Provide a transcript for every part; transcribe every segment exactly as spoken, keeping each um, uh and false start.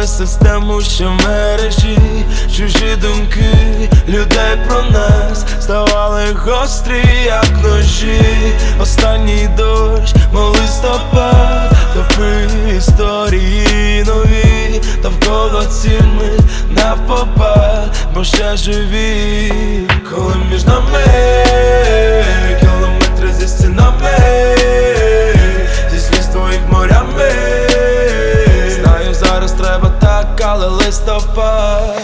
Ламали систему, що мережі, чужі думки людей про нас ставали гострі, як ножі. Останній дощ, мов листопад, топи історії нові, довкола ціни навпопад, бо ще живі. Коли між нами кілометри зі стінами, зі сліз твоїх морями, знаю, зараз треба так, але листопад.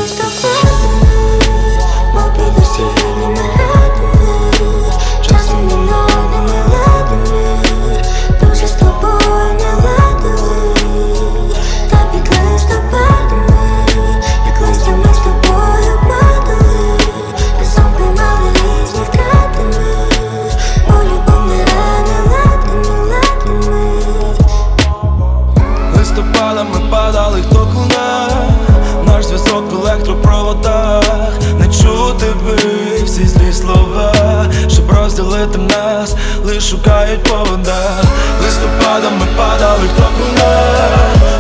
Листопадами падали, хто клуна, наш зв'язок в електропроводах. Не чути би всі злі слова, щоб розділити нас, лиш шукають повода. Листопадами падали, хто клуна,